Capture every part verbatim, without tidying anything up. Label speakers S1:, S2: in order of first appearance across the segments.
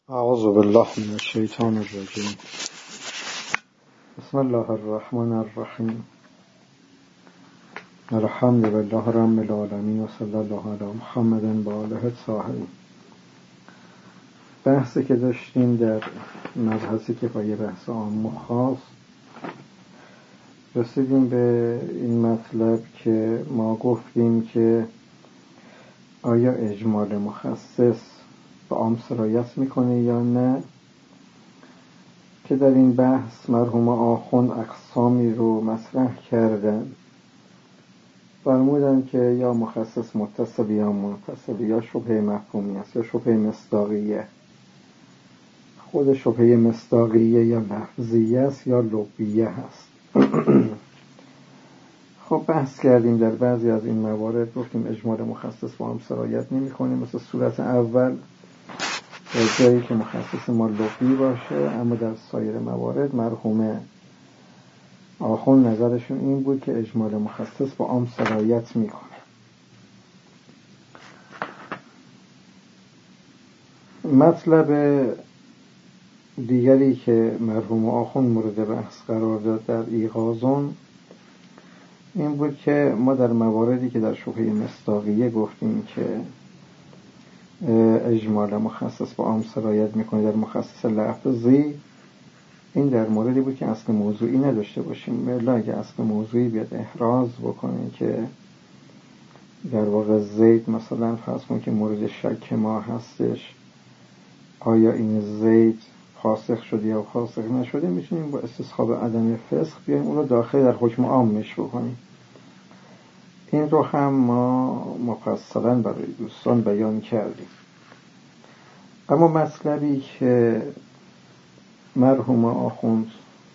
S1: اعوذ بالله من الشیطان الرجیم. بسم الله الرحمن الرحیم. الحمد لله رب العالمین و صلی الله علی محمد و آله الطاهرین. بحثی که داشتیم در مبحثی که با یه بحث عام و خاص رسیدیم به این مطلب که ما گفتیم که آیا اجمال مخصص به عام سرایت میکنه یا نه، که در این بحث مرحوم آخوند اقسامی رو مطرح کردن. فرمودن که یا مخصص متصل یا منفصل، یا شبهه مفهومی است یا شبهه مصداقیه. خود شبهه مصداقیه یا لفظیه است یا لغویه هست. خب بحث کردیم در بعضی از این موارد گفتیم اجمال مخصص با هم سرایت نمی کنه، مثل صورت اول در جایی که مخصص ما لغوی باشه، اما در سایر موارد مرحوم آخوند نظرشون این بود که اجمال مخصص با عام سرایت میکنه. مطلب دیگری که مرحوم آخوند مورد بحث قرار داد در ایغاظون این بود که ما در مواردی که در شبهه مصداقیه گفتیم که اجمال مخصص با عام سرایت میکنه در مخصص لفظی، این در موردی بود که اصل موضوعی نداشته باشیم. الا اگه اصل موضوعی بیاد احراز بکنه که در واقع زید مثلا فرض کن که مورد شک ما هستش، آیا این زید فاسق شده یا فاسق نشده، میتونیم با استصحاب عدم فسق بیایم اون رو داخل در حکم عامش بکنیم. این رو هم ما مفصلا برای دوستان بیان کردیم. اما مطلبی که مرحوم آخوند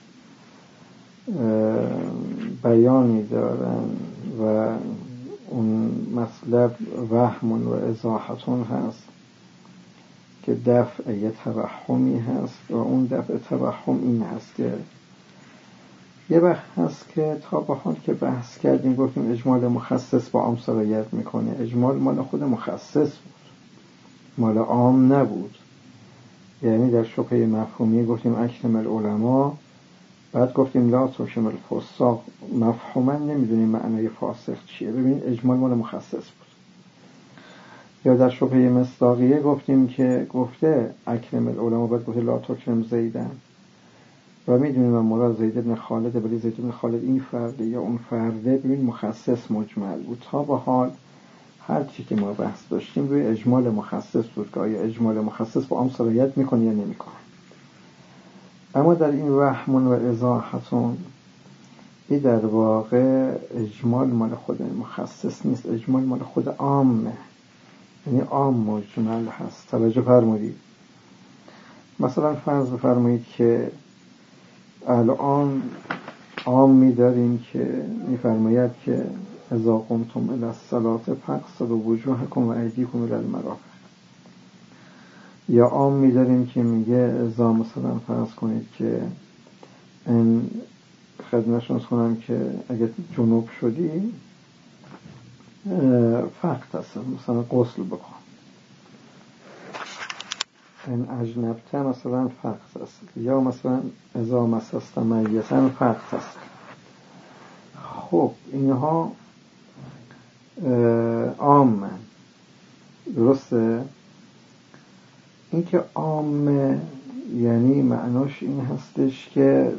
S1: بیانی دارن و اون مطلب وهم و ازاحتون هست که دفع یه توهمی هست، و اون دفع توهم این هست که یه وقت هست که تا به حال که بحث کردیم گفتیم اجمال مخصص با عام سرایت میکنه. اجمال مال خود مخصص بود، مال عام نبود. یعنی در شبهه مفهومی گفتیم اکرم العلماء، بعد گفتیم لا تکرم الفساق. مفهوما نمیدونیم معنای فاسق چیه. ببینید اجمال مال مخصص بود. یا در شبهه مصداقیه گفتیم که گفته اکرم العلماء، بعد گفته لا تکرم زیدن، و میدونیم مراد زید بن خالد، ولی زید بن خالد این فرده یا اون فرده. ببین مخصص مجمل بود. تا به حال هر چی که ما بحث داشتیم روی اجمال مخصص بود که آیا اجمال مخصص با عام سرایت میکنه یا نمیکنه. اما در این وهم و ازاحتون این در واقع اجمال مال خود مخصص نیست، اجمال مال خود عامه، یعنی عام مجمل هست. توجه فرمودید. مثلا فرض بفرمایید که الان عامی داریم که میفرماید که اذا قمتم الی الصلاة فاغسلوا وجوهکم و ایدیکم الی المرافق. یا عامی داریم که میگه اذا مثلا فرض کنید که این خدمتشون کنم که اگه جنوب شدی فاغتسل، مثلا غسل بکن. این اجنبته مثلا فاغتسل. یا مثلا اذا مسست میتا فاغتسل. خب اینها عامه، درسته؟ این که عامه یعنی معناش این هستش که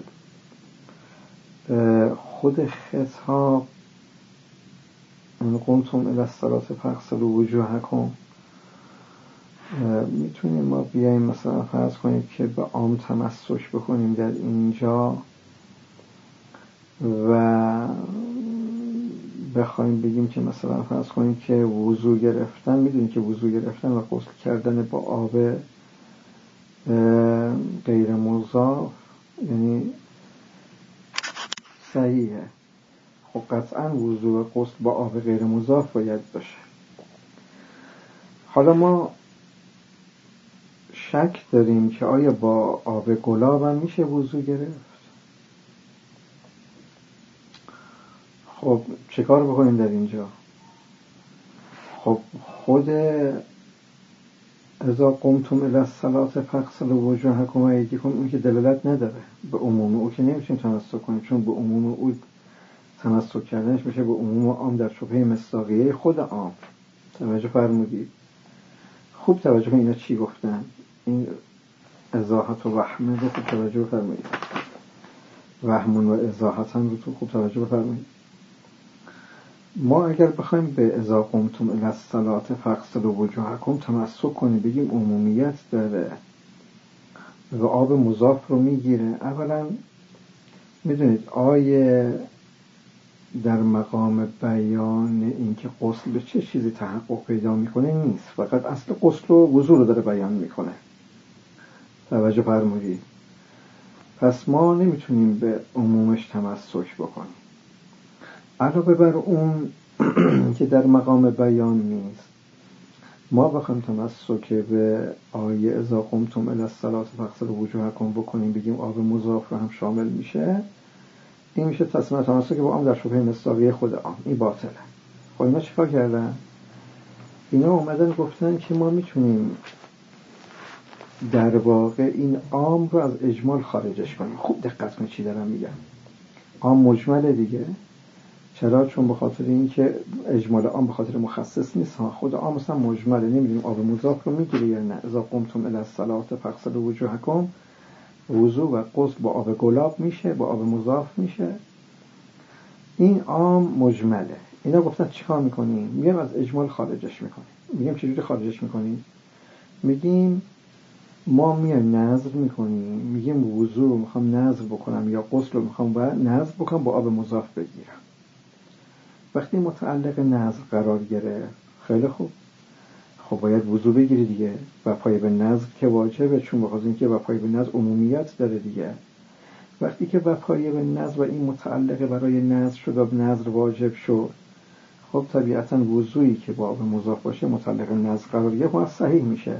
S1: خود خطاب ان قمتم الی الصلاة فاغسلوا وجوهکم، میتونیم ما بیاییم مثلا فرض کنید که به عام تمسک بکنیم در اینجا و بخوایم بگیم که مثلا فرض کنید که وضو گرفتن، میدونید که وضو گرفتن و غسل کردن با آب غیر مضاف یعنی صحیحه. خب قطعا وضو و غسل با آب غیر مضاف باید باشه. حالا ما شک داریم که آیا با آب گلاب هم میشه وضو گرفت؟ خب چه کار بکنیم در اینجا؟ خب خود اذا قمتم الی الصلاة فاغسلوا وجوهکم و ایدیکم، اون که دلالت نداره به عموم او که نمیتونیم تمسک کنیم، چون به عموم او تمسک کردنش میشه به عموم عام در شبهه مصداقیه خود عام. توجه فرمودید؟ خوب توجه کنید اینا چی گفتن، این ازاحت و وهم رو خوب توجه فرمودید، وهمون و ازاحتن رو تو خوب توجه فرمودید. ما اگر بخوایم به اذا قمتم الی الصلاة فاغسلوا وجوهکم تمسک کنیم، بگیم عمومیت داره و آب مضاف رو میگیره، اولا میدونید آیه در مقام بیان اینکه غسل به چه چیزی تحقق پیدا میکنه نیست، فقط اصل غسل و وضو رو داره بیان میکنه. توجه فرمودید؟ پس ما نمیتونیم به عمومش تمسک بکنیم. علاوه بر اون که در مقام بیان نیست، ما بخوایم تمسک به آیه اذا قمتم الی الصلاة فاغسلوا وجوهکم بکنیم، بگیم آب مضاف رو هم شامل میشه، این میشه تصمیم تمسک با عام در شبهه مصداقیه خود عام. این باطله. خب اینا چیکار کردن؟ اینا اومدن گفتن که ما میتونیم در واقع این عام رو از اجمال خارجش کنیم. خوب دقت کنید چی دارم میگم. عام مجمله دیگه. چرا؟ چون به خاطر این که اجمال عام به خاطر مخصص نیست ها، خود عام مثلا مجمله، نمیدونیم آب مضاف رو میگیره یا نه. اذا قمتم الی الصلاة فاغسلوا وجوهکم، وضو و غسل با آب گلاب میشه، با آب مضاف میشه. این عام مجمله. اینا گفتن چیکار میکنیم؟ میگیم از اجمال خارجش میکنیم. میگیم چجوری خارجش میکنیم؟ میگیم ما میایم نظر میکنیم، میگیم وضو رو میخوام نظر بکنم یا غسل رو میخوام نظر بکنم با آب مضاف بگیرم. وقتی متعلق نظر قرار گرفت، خیلی خوب، خب باید وضو بگیری دیگه. وفای به نظر که واجبه، چون بخاطر اینکه وفای به نظر عمومیت داره دیگه. وقتی که وفای به نظر و این متعلق برای نظر شد و نظر واجب شد، خب طبیعتاً وضویی که با آب مضاف باشه متعلق نظر قرار گرفت، ما صحیح میشه.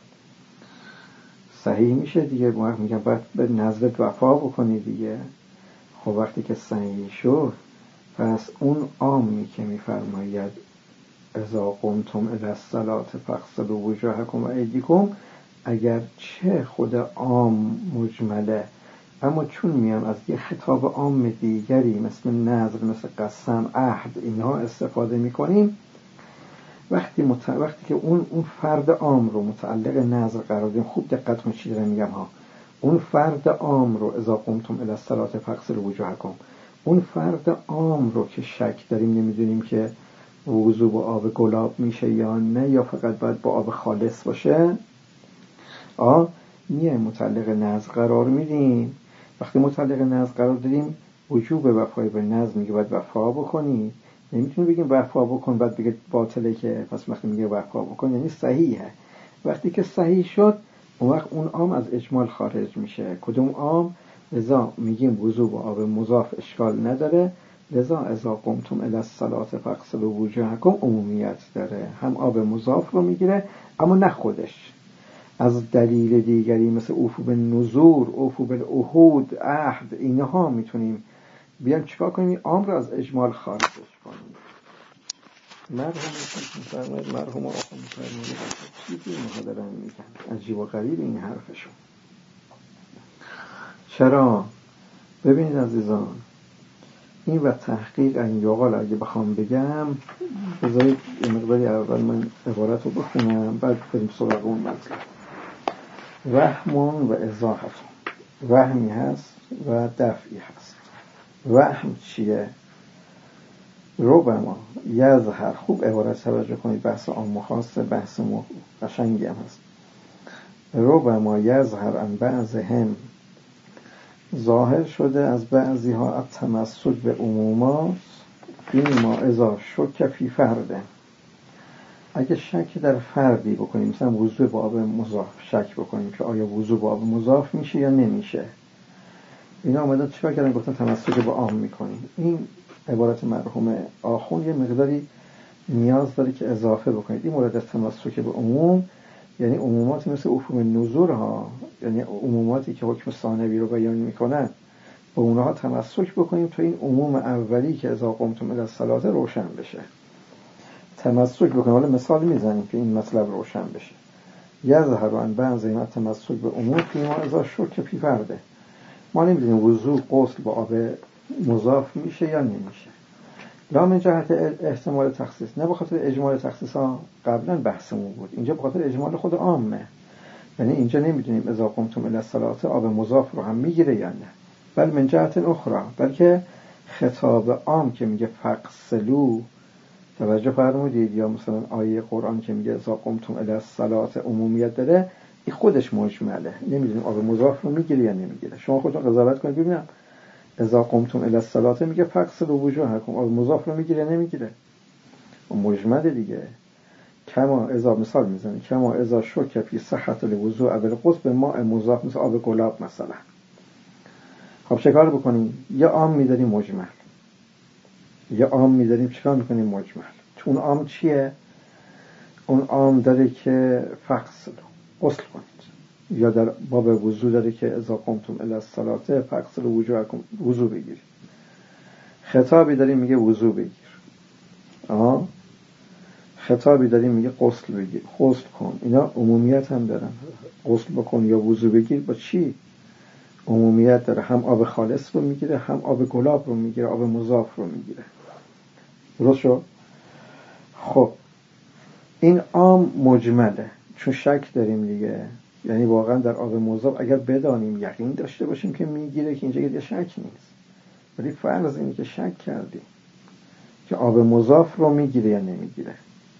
S1: صحیح میشه دیگه. ما میگم باید به نظرت وفا بکنی دیگه. خب وقتی که صحیح شد، پس اون عامی که میفرماید اذا قمتم الی الصلاة فاغسلوا وجوهکم و ایدیکم، اگر چه خود عام مجمله، اما چون میام از یه خطاب عام دیگری مثل نظر، مثل قسم، عهد، اینها استفاده میکنیم، وقتی مت... وقتی که اون اون فرد عام رو متعلق نظر قرار دادیم، خوب دقت کنید چی دارم میگم ها، اون فرد عام رو اذا قمتم الی الصلاة فاغسلوا وجوهکم، اون فرد عام رو که شک داریم، نمیدونیم که وضو با آب گلاب میشه یا نه، یا فقط باید با آب خالص باشه، آ میایم متعلق نظر قرار میدیم. وقتی متعلق نظر قرار دادیم، وجوب وفای به نظر میگه باید وفا بکنی. نمیتونیم بگیم وفا بکن بعد بگه باطله، که پس وقتی میگه وفا بکن یعنی صحیحه. وقتی که صحیح شد، اون وقت اون عام از اجمال خارج میشه. کدوم عام؟ لذا میگیم وضو با آب مضاف اشکال نداره، لذا اذا قمتم الی الصلاة فاغسلوا وجوهکم عمومیت داره، هم آب مضاف رو میگیره اما نه خودش، از دلیل دیگری مثل اوفو بالنذور، اوفو بالعهود، عهد، اینها میتونیم بیان چیکار کنیم؟ عام رو از اجمال خارجش کنیم. مرحوم میفرماید، مرحوم آقا میفرماید چیزی اینها دارن میگن عجیب و غریب این حرفشون. چرا؟ ببینید عزیزان، این و تحقیق این یقال اگه بخوام بگم، بذارید یه مقداری اول من عبارت رو بخونم بعد بریم سراغ اون مطلب. وهمون و ازاحتون، وهمی هست و دفعی هست. وهم چیه؟ ربما یظهر، خوب عبارت توجه کنید، بحث عام و خاص، بحث قشنگی هم هست. ربما یظهر عن بعضهم، ظاهر شده از بعضی ها التمسک به عمومات، این ما اذا شک فی فرده، اگه شک در فردی بکنیم، مثلا وضو با آب مضاف شک بکنیم که آیا وضو با آب مضاف میشه یا نمیشه، اینا اومدن چیکار کردن؟ گفتن تمسک به عام میکنیم. این عبارت مرحوم آخوند یه مقداری نیاز داره که اضافه بکنید. این مورد از تمسک به عموم یعنی عموماتی مثل عفوم نذور ها، یعنی عموماتی که حکم ثانوی رو بیان میکنن، با اونها تمسک بکنیم تا این عموم اولی که اذا قمتم الی الصلاة روشن بشه. تمسک بکنیم. حالا مثال میزنیم که این مطلب روشن بشه. یظهر عن بعض ما تمسک به عموم فیما اذا شک فی فرده. ما نمیدونیم وضو غسل با آب مضاف میشه یا نمیشه، لا من جهت احتمال تخصیص، نه به خاطر اجمال تخصیص ها قبلا بحثمون بود، اینجا به خاطر اجمال خود عامه. یعنی اینجا نمیدونیم اذا قمتم الی الصلاة آب مضاف رو هم میگیره یا نه، بل من جهت اخرى، بلکه خطاب عام که میگه فغسلوا، توجه فرمودید، یا مثلا آیه قرآن که میگه اذا قمتم الی الصلاة عمومیت داره، این خودش مجمله، نمیدونیم آب مضاف رو میگیره یا نمیگیره. شما خودتون قضاوت کنید ببینم اذا قمتم الی الصلاة میگه فغسلوا وجوهکم، آب مضاف رو میگیره نمیگیره؟ مجمله دیگه. کما اذا مثال میزنه کما اذا شک فی صحت الوضوء اول غسل به ماء مضاف مثل آب گلاب مثلا. خب چه کار بکنیم؟ یا عام میذاریم مجمل، یا عام میذاریم چیکار میکنیم؟ مجمل. اون عام چیه؟ اون عام داره که فغسل غسل کنید، یا در باب وضو داره که اذا قمتم الی الصلاة فغسلوا وجوهکم، وضو بگیرید. خطابی داریم میگه وضو بگیر، آه خطابی داریم میگه غسل بگیر، غسل کن. اینا عمومیت هم دارن، غسل بکن یا وضو بگیر با چی؟ عمومیت داره، هم آب خالص رو میگیره، هم آب گلاب رو میگیره، آب مضاف رو میگیره. درست شد؟ خب این عام مجمله، چون شک داریم دیگه، یعنی واقعا در آب مضاف اگر بدانیم یقین داشته باشیم که میگیره که اینجا یه شک نیست، ولی فرض اینه که شک کردیم که آب مضاف رو میگیره یا نمیگیره.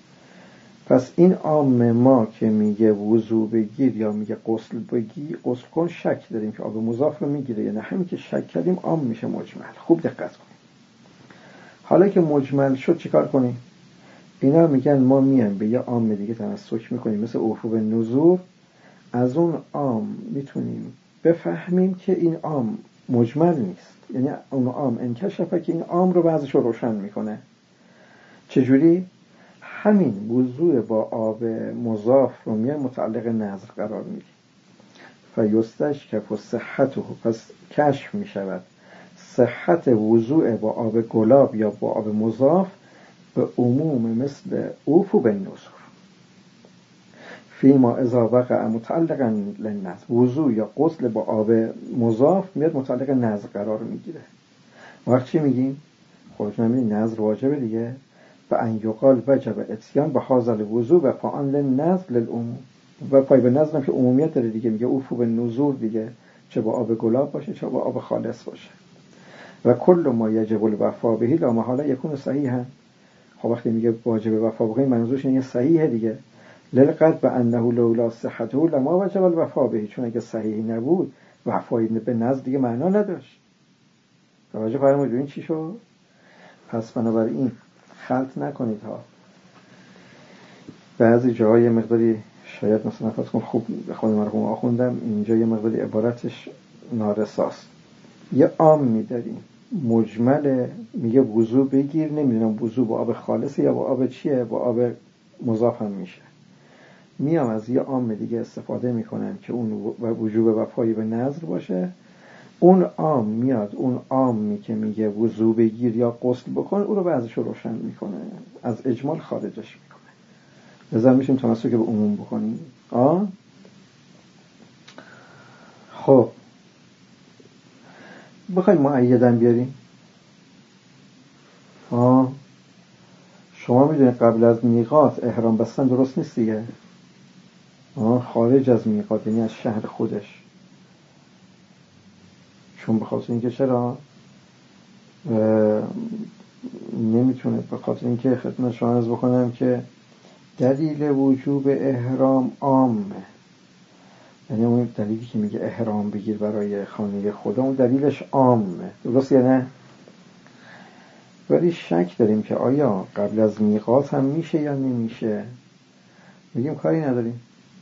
S1: پس این عام ما که میگه وضو بگیر یا میگه غسل بگیر، غسل کن، شک داریم که آب مضاف رو میگیره یا نه. همین که شک کردیم عام میشه مجمل. خوب دقت کنیم. حالا که مجمل شد چیکار کنیم؟ اینا میگن ما میایم به یه عام دیگه تمسک میکنیم مثل اوفو به نذور، از اون عام میتونیم بفهمیم که این عام مجمل نیست، یعنی اون عام انکشفه که این عام رو بعضش رو روشن میکنه. چجوری؟ همین وضوع با آب مضاف رو میان متعلق نظر قرار میدیم، فیستشکف صحته، پس کشف میشود صحت وضوع با آب گلاب یا با آب مضاف به عموم مثل اوفو بالنذور فیما اذا وقع متعلقا للنظر. وضوع یا غسل با آب مضاف میاد متعلق نظر قرار میگیره. وقت چی میگیم؟ خودتون میگین نظر واجبه دیگه، و ان یقال وجب اتیان به حاصل وضوع و فعال للنظر للعموم، و پای به نظرم که عمومیت داره دیگه، میگه اوفو بالنذور دیگه، چه با آب گلاب باشه چه با آب خالص باشه. و کل ما یجب الوفا به لا محاله یکون صحیحا. خب وقتی میگه واجب وفا بکنید منظورش اینه صحیحه دیگه. للقد به انه لولا صحته لما وجب الوفا به، چون اگه صحیح نبود وفای به نظر دیگه معنا نداشت. توجه فرمودید این چی شد؟ پس بنابراین خلط نکنید ها. بعضی جاهای مقداری شاید مثلا فرض کن خوب خود مرحوم آخوندم، اینجا یه مقداری عبارتش نارساست. یه عام می‌داریم مجمل، میگه وضو بگیر، نمیدونم وضو با آب خالصه یا با آب چیه، با آب مضاف هم میشه. میام از یه عام دیگه استفاده میکنم که اون وجوب وفایی به نظر باشه. اون عام میاد اون عامی که میگه وضو بگیر یا غسل بکن، اون رو بعضش رو روشن میکنه، از اجمال خارجش میکنه. لذا میشیم تمسک به عموم بکنیم. آه خب بخوایم معیدن بیاریم. آه شما میدونید قبل از میقات احرام بستن درست نیست دیگه. آه خارج از میقات یعنی از شهر خودش، چون به خاطر اینکه چرا نمیتونه، به خاطر اینکه خدمت شما عرض بکنم که دلیل وجوب احرام عامه، یعنی اون دلیلی که میگه احرام بگیر برای خانه خدا اون دلیلش عامه، درست یا نه؟ ولی شک داریم که آیا قبل از میقات هم میشه یا نمیشه. میگیم کاری نداریم،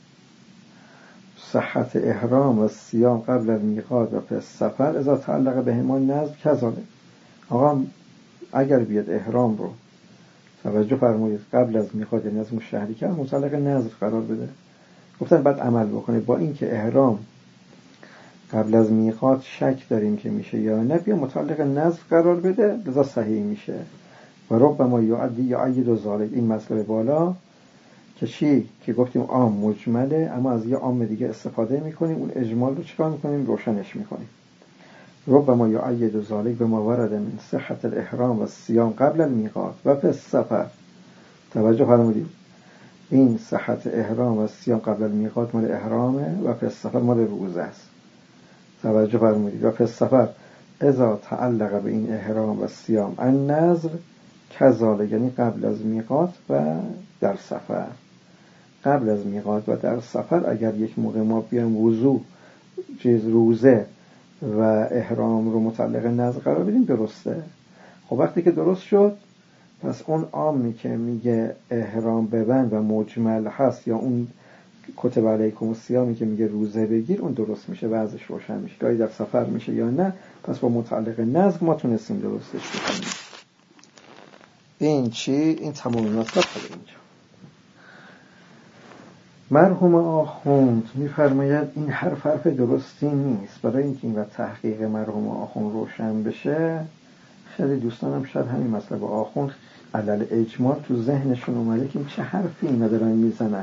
S1: صحت احرام و صیام قبل از میقات و پس سفر اذا تعلق به همان نظر کذاله. آقا اگر بیاد احرام رو توجه فرمایید قبل از میقات یعنی از مشهری که متعلق نظر قرار بده، گفتن بعد عمل بکنه با این که احرام قبل از میقات شک داریم که میشه یا نه، بیا متعلق نظر قرار بده، لذا صحیح میشه. و ربما یعدی یعید و ذالک، این مسئله بالا که چی؟ که گفتیم عام مجمله، اما از یه عام دیگه استفاده میکنیم، اون اجمال رو چیکار میکنیم؟ روشنش میکنیم. ربما یعید ذلک بما ورد من صحت الاحرام و الصیام قبل المیقات و فی السفر. توجه فرمودید، این صحت احرام و صیام قبل المیقات مال احرامه و فی السفر مال روزه است. توجه فرمودید. و فی السفر اذا تعلق به این احرام و صیام النذر کذالک، یعنی قبل از میقات و در سفر. قبل از میقات و در سفر اگر یک موقع ما بیایم وضو چیز روزه و احرام رو متعلق نذر قرار بدیم درسته. خب وقتی که درست شد، پس اون عامی که میگه احرام ببند و مجمل هست، یا اون کتب علیکم الصیامی که میگه روزه بگیر، اون درست میشه، وضعش روشن میشه، گاهی در سفر میشه یا نه. پس با متعلق نذر ما تونستیم درستش بکنیم. این چی؟ این تمام مطلب اینجا. مرحوم آخوند میفرماید این حرف حرف درستی نیست. برای اینکه این و تحقیق مرحوم آخوند روشن بشه، خیلی دوستانم شاید همین مطلب آخوند علل اجمال تو ذهنشون اومده که این چه حرفی اینا دارن میزنن.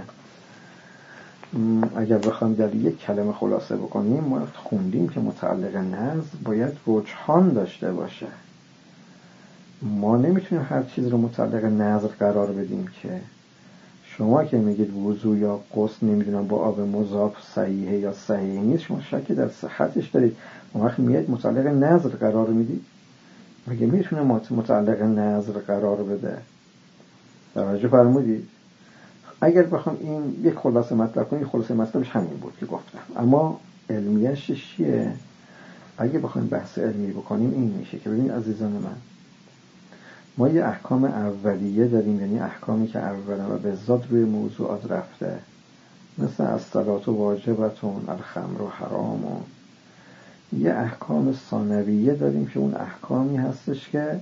S1: اگر بخوام در یک کلمه خلاصه بکنیم، ما خوندیم که متعلق نذر باید رجحان داشته باشه. ما نمیتونیم هر چیز رو متعلق نذر قرار بدیم. که شما که میگید وضو یا غسل نمیدونم با آب مذاب صحیحه یا صحیح نیست، شما شک در صحتش دارید. اون وقت میاد متعلق نذر قرار میدید. مگه میتونه متعلق نذر قرار بده؟ توجه فرمودید. اگر بخوام این یک خلاصه مطلب کنیم، خلاصه مطلبش همین بود که گفتم. اما علمیش چیه؟ اگه بخوایم بحث علمی بکنیم این میشه که ببینید عزیزان من، ما یه احکام اولیه داریم، یعنی احکامی که اولا و به ذات روی موضوعات رفته، مثل الصلاة واجبتون، الخمر و حرامون. یه احکام ثانویه داریم که اون احکامی هستش که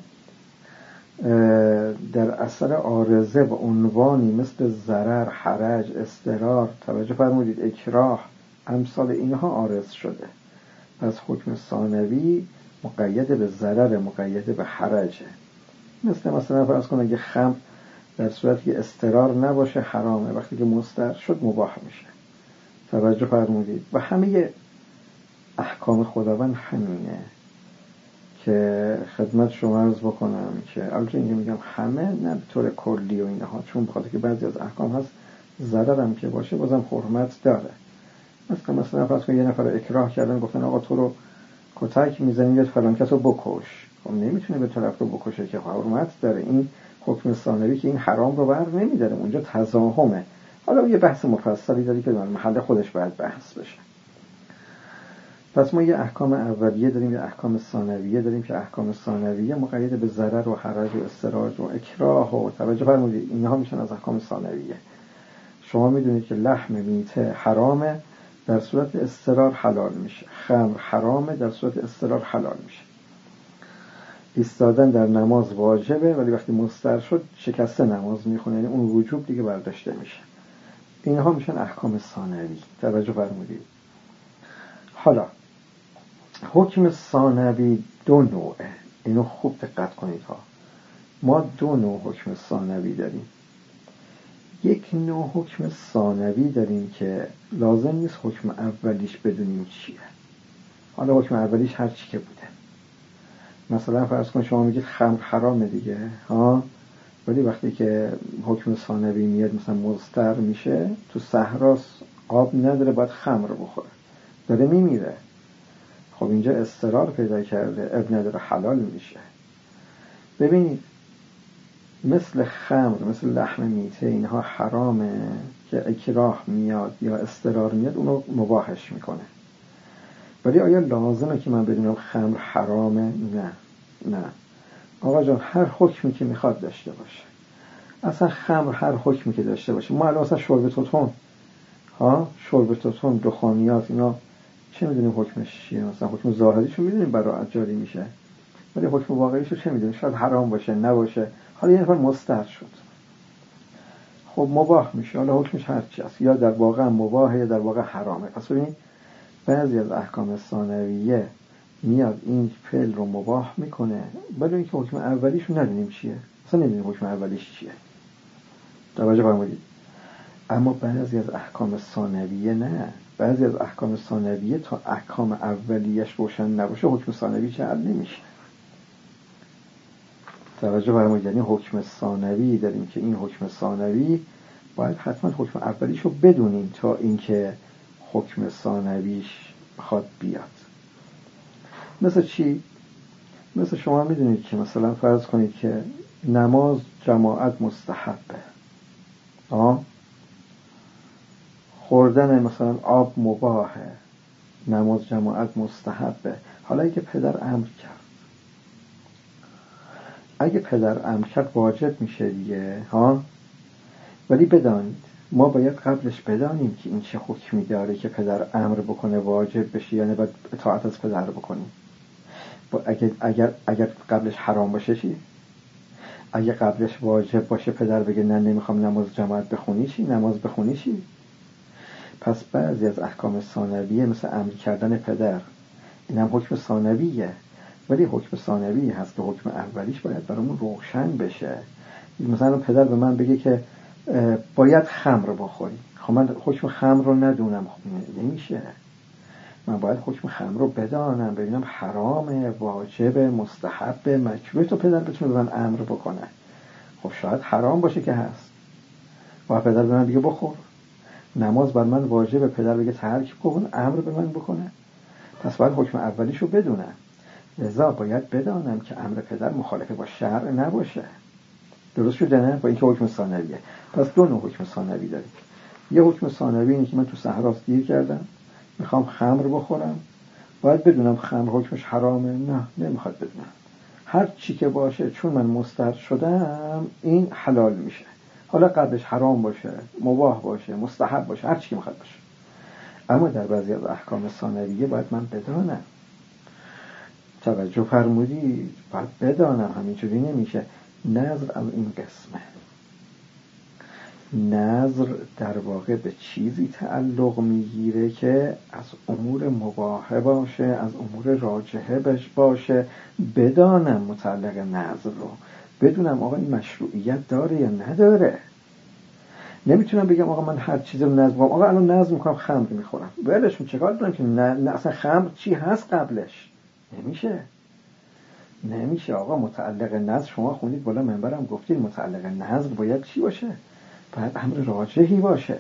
S1: در اثر عارضه و عنوانی مثل ضرر، حرج، اضطرار، توجه فرمودید، اکراه، امثال اینها عارض شده. پس حکم ثانوی مقید به ضرر، مقید به حرجه. مثل مثلا فرض کن اگه خمر در صورتی که اضطرار نباشه حرامه، وقتی که مستر شد مباح میشه. توجه فرمودید. و همه احکام خداوند همینه که خدمت شما عرض بکنم که البته اینکه میگم همه نه به طور کلی و اینها، چون بخاطر که بعضی از احکام هست ضرر هم که باشه بازم حرمت داره. مثلا مثلا فرض کن یه نفر اکراه کردن، گفتن آقا تو رو کتک میزنی یا فلان کسو بکش. خب نمیتونه به طرف رو بکشه که حرمت داره. این حکم ثانوی که این حرام رو بر نمیداره، اونجا تزاهمه. حالا یه بحث مفصلی داری که در محل خودش باید بحث بشه. پس ما یه احکام اولیه داریم، یه احکام ثانویه داریم که احکام ثانویه مقید به ضرر و حرج و استراج و اکراه و توجه فرمودید، اینها میشن از احکام ثانویه. شما میدونید که لحم میته حرامه، در صورت اضطرار حلال میشه. خمر حرامه، در صورت اضطرار حلال میشه. ایستادن در نماز واجبه، ولی وقتی مضطر شد شکسته نماز میخونه، یعنی اون وجوب دیگه برداشته میشه. اینها میشن احکام ثانوی. توجه فرمودید. حالا حکم ثانوی دو نوعه، اینو خوب دقت کنید ها. ما دو نوع حکم ثانوی داریم. یک نوع حکم ثانوی داریم که لازم نیست حکم اولیش بدونیم چیه. حالا حکم اولیش هر چی که بوده، مثلا فرض کن شما میگید خمر حرامه دیگه ها، ولی وقتی که حکم ثانوی میاد مثلا مضطر میشه، تو صحرا آب نداره باید خمر بخوره، داره میمیره، خب اینجا اضطرار پیدا کرده، اب نداره حلال میشه. ببینید مثل خمر، مثل لحم میته، اینها حرامه که اکراه میاد یا اضطرار میاد اونو مباحش میکنه. ولی آیا لازمه که من بدونم خمر حرامه؟ نه نه آقا جان، هر حکمی که میخواد داشته باشه. اصلا خمر هر حکمی که داشته باشه. ما الان اصلا شرب توتون ها، شرب توتون، دخانیات، اینا چه میدونیم حکمش چیه؟ مثلا حکم ظاهریشو میدونیم براءت جاری میشه، ولی حکم واقعیشو چه میدونیم؟ شاید حرام باشه نباشه. حالا یه نفر مستر شد، خب مباح میشه، حالا حکمش هر چی است، یا در واقع مباحه یا در واقع حرامه. پس ببینید بعضی از احکام ثانویه میاد این فعل رو مباح میکنه، ولی اینکه حکم اولیشو ندونیم چیه، اصلا نمیدونیم حکم اولیش چیه. توجه فرمودید. اما بعضی از احکام ثانویه نه. بعضی از احکام ثانویه تا احکام اولیش روشن نباشه حکم ثانوی جعل نمیشه. توجه فرمایید. یعنی حکم ثانوی داریم که این حکم ثانوی باید حتما حکم اولیشو بدونیم تا اینکه حکم ثانویش بخواد بیاد. مثل چی؟ مثل شما میدونید که مثلا فرض کنید که نماز جماعت مستحبه، آه؟ خوردن مثلا آب مباحه، نماز جماعت مستحبه. حالا اگه پدر امر کرد، اگه پدر امر کرد واجب میشه دیگه، ها؟ ولی بدانید ما باید قبلش بدانیم که این چه حکمی داره که پدر امر بکنه واجب بشه، یعنی باید اطاعت از پدر بکنیم. اگر, اگر, اگر قبلش حرام باشه چی؟ اگه قبلش واجب باشه پدر بگه نه نمیخوام نماز جماعت بخونی چی؟ نماز بخونی چی؟ پس بعضی از احکام ثانویه مثل امر کردن پدر، این هم حکم ثانویه، ولی حکم ثانوی هست که حکم اولیش باید برامون روشن بشه. مثلا پدر به من بگه که باید خمر بخوری، خب من حکم خمر رو ندونم، خب نمیشه. من باید حکم خمر رو بدانم، ببینم حرامه، واجبه، مستحبه، مکروه، تو پدر بتونه به من امر بکنه. خب شاید حرام باشه که هست، و پدر به من بگه بخور. نماز بر من واجبه، پدر بگه ترک کن، امر به من بکنه. پس باید حکم اولیش رو بدونم. لذا باید بدانم که امر پدر مخالف با شرع نباشه. درست شده نه؟ با اینکه حکم ثانویه. پس دو نوع حکم ثانوی داریم. یه حکم ثانوی اینه که من تو صحرا گیر کردم، میخوام خمر بخورم، باید بدونم خمر حکمش حرامه؟ نه، نمیخواد بدونم. هر چی که باشه چون من مستحب شدم این حلال میشه. حالا قبلش حرام باشه، مباح باشه، مستحب باشه، هر چی که میخواد باشه. اما در بعضی از احکام ثانویه باید من بدانم. توجه فرمودید؟ باید بدانم، همینجوری نمیشه. نظر از این قسمه. نظر در واقع به چیزی تعلق میگیره که از امور مباحه باشه، از امور راجحه بش باشه. بدانم متعلق نظر رو، بدونم آقا این مشروعیت داره یا نداره. نمیتونم بگم آقا من هر چیزی رو نظر میکنم، آقا الان نظر میکنم خمر میخورم، ولش کن، چیکار دارم که نه, نه اصلا خمر چی هست قبلش؟ نمیشه. نمیشه آقا. متعلق نظر شما خوندید بالا منبرم گفتید متعلق نظر باید چی باشه؟ باید امر راجحی باشه.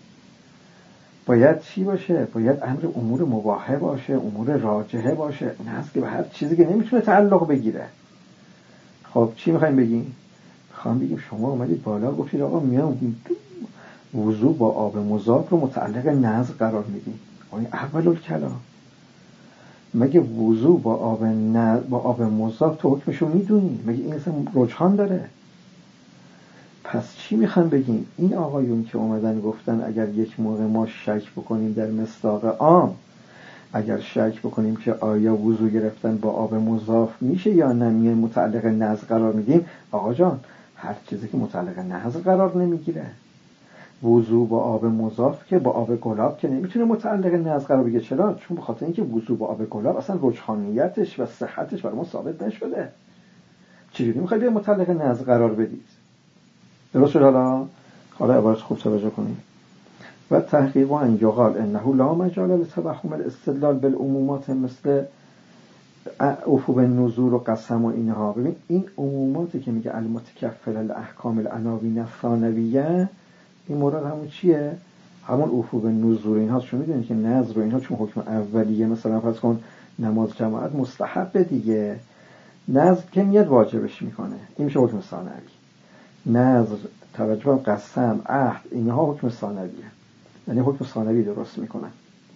S1: باید چی باشه؟ باید امر امور مباحه باشه، امور راجحه باشه. نظر که به هر چیزی که نمیتونه تعلق بگیره. خب چی میخوایم بگیم؟ میخوام بگیم شما اومدید بالا گفتید آقا میام وضو با آب مذاب رو متعلق نظر قرار میدیم. این اول الکلام. مگه وضو با آب ن... با آب مذاب تو حکمشو میدونی؟ مگه این اصلا رجحان داره؟ پس چی میخوان بگیم؟ این آقایون که اومدن گفتن اگر یک موقع ما شک بکنیم در مصداق عام، اگر شک بکنیم که آیا وضو گرفتن با آب مضاف میشه یا نه، میایم متعلق نظر قرار میدیم. آقا جان هر چیزی که متعلق نظر قرار نمیگیره، وضو با آب مضاف که با آب گلاب که نمیتونه متعلق نظر قرار بگیره. چرا؟ چون به خاطر اینکه وضو با آب گلاب اصلا رجحانیتش و صحتش برای ما ثابت نشده. چجوری میخوای بیا متعلق نظر قرار بدید؟ درست شد؟ حالا حالا عبارت خوب توجه کنید. و تحقیق ان یقال انه لا مجال لتوهم الاستدلال بالعمومات مثل عفو بالنذور و قسم و اینها. ببین این عموماتی که میگه المتکفل الاحکام العناوین الثانویه، این مورد همون چیه؟ همون عفو بالنذور اینها. چون میدونید که نظر و اینها چون حکم اولیه، مثلا فرض کن نماز جماعت مستحب دیگه، نظر که میاد واجبش میکنه، این میشه حکم ثانوی. نظر، توجه، قسم، عهد، اینها حکم ثانویه، یعنی حکم ثانوی درست میکنن.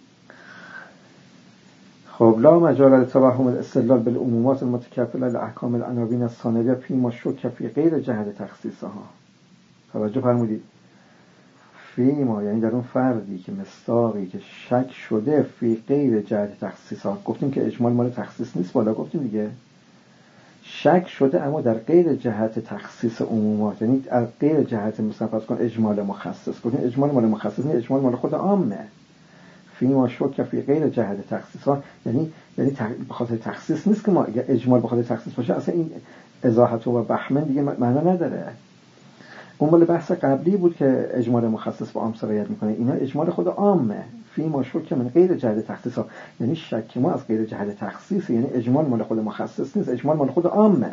S1: خب لا مجال لتوهم الاستدلال بالعمومات المتکفله لاحکام العناوین الثانویه فیما شک فی غیر جهت تخصیصها. توجه فرمودید؟ فیما یعنی در اون فردی که مصداقی که شک شده فی غیر جهت تخصیصها. گفتیم که اجمال مال تخصیص نیست، بالا گفتیم دیگه. شک شده اما در غیر جهت تخصیص عمومات، یعنی از غیر جهت مثلا فرض کن اجمال مخصص. گفتیم اجمال مال مخصص نیست، اجمال مال خود عامه. فیما شک فی غیر جهت تخصیصها، یعنی یعنی به خاطر تخصیص نیست که ما اگه اجمال به خاطر تخصیص باشه اصلا این ازاحت و بحمن دیگه معنا نداره. اون مال بحث قبلی بود که اجمال مخصص با عام سرایت میکنه. اینا اجمال خود عامه، فی ما شک من غیر جهت تخصیص ها، یعنی شک ما از غیر جهت تخصیص، یعنی اجمال مال خود مخصص نیست، اجمال مال خود عامه.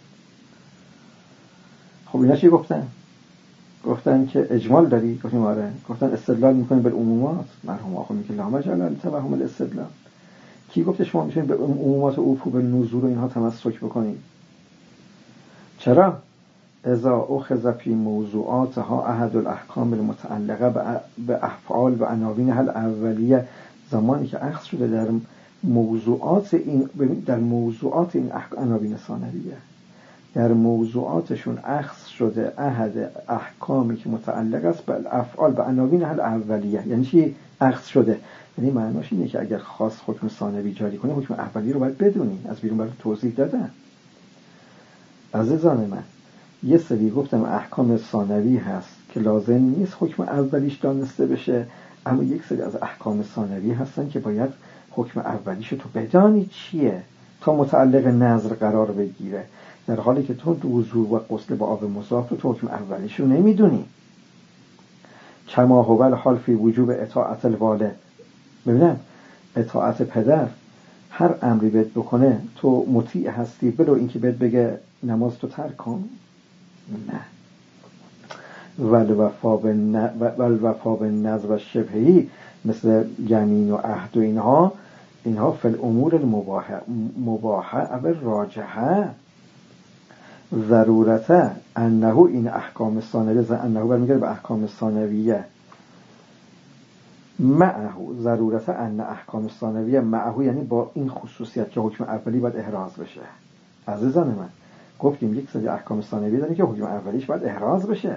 S1: خب اینا چی گفتن؟ گفتن که اجمال داری؟ گفتیم آره. گفتن استدلال میکنیم به عمومات، مرحوم آخر میگه لا مجال لتوهم الاستدلال. کی گفته شما میتونید به عمومات اوفو به نزول و اینها تمسک بکنید؟ چرا؟ اذا اخذ فی موضوعاتها احد الاحکام المتعلقه به افعال و عناوینها الاولیه، زمانی که اخذ شده در موضوعات این در موضوعات این عناوین ثانویه، در موضوعاتشون اخذ شده احد احکامی که متعلق است به افعال و عناوینها الاولیه. یعنی چی اخذ شده؟ یعنی معناش اینه که اگر خاص حکم ثانوی جاری کنه، حکم اولی رو باید بدونی، از بیرون برای توضیح دادن. عزیزان من، یه سری گفتم احکام ثانوی هست که لازم نیست حکم اولیش دانسته بشه، اما یک سری از احکام ثانوی هستن که باید حکم اولیش تو بدانی چیه تا متعلق نظر قرار بگیره، در حالی که تو وضو و غسل با آب مضاف تو حکم اولیش رو نمیدونی. کما هو الحال فی وجوب اطاعت الوالد. ببینم اطاعت پدر، هر امری بهت بکنه تو مطیع هستی بلو اینکه بهت بگه نماز تو ترک کن؟ نه. والوفا بالنذر و شبهی، مثل یمین و عهد و اینها، اینها فی الامور المباحه مباحه او راجحه ضرورته انه، این احکام ثانویه، انه برمیگرده به احکام ثانویه، معه ضرورته ان احکام ثانویه معه، یعنی با این خصوصیت که حکم اولی باید احراز بشه. عزیزان من، گفتیم یک سری احکام ثانوی داره که حکم اولیش باید احراز بشه.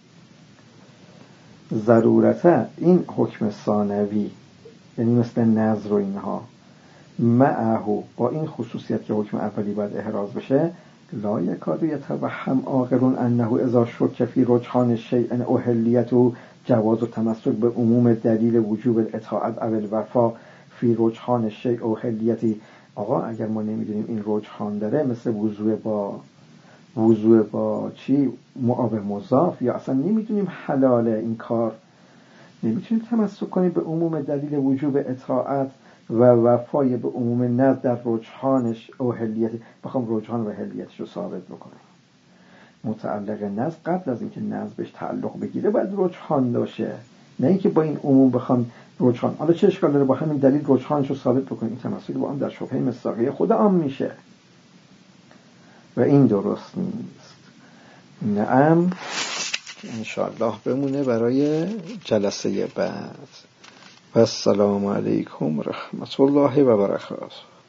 S1: ضرورته این حکم ثانوی، یعنی مثل نظر و اینها، معه با این خصوصیت که حکم اولی باید احراز بشه، لا یکاد یتوهم عاقل انه اذا شک فی رجحان شیء اهلیت و جواز و تمسک به عموم دلیل وجوب الاطاعت او الوفا فی رجحان شیء اهلیتی. آقا اگر ما نمیدونیم این رجحان داره، مثل وضوء با وضوء با چی معاب مضاف، یا اصلا نمیدونیم حلاله این کار، نمیتونیم تمسک کنیم به عموم دلیل وجوب اطاعت و وفای به عموم نظر در رجحانش اهلیتی، بخوام رجحان و اهلیتش رو ثابت بکنیم. متعلق نظر قبل از اینکه نظر بهش تعلق بگیره باید رجحان داشته، نه اینکه با این عموم بخوام رجحان. حالا چه اشکال داره با همین دلیل رجحانش رو ثابت بکنیم؟ این تمسک با آن در شبهه مصداقیه خود عام میشه و این درست نیست. نعم، انشاءالله بمونه برای جلسه بعد. و السلام علیکم و رحمت الله و برکاته.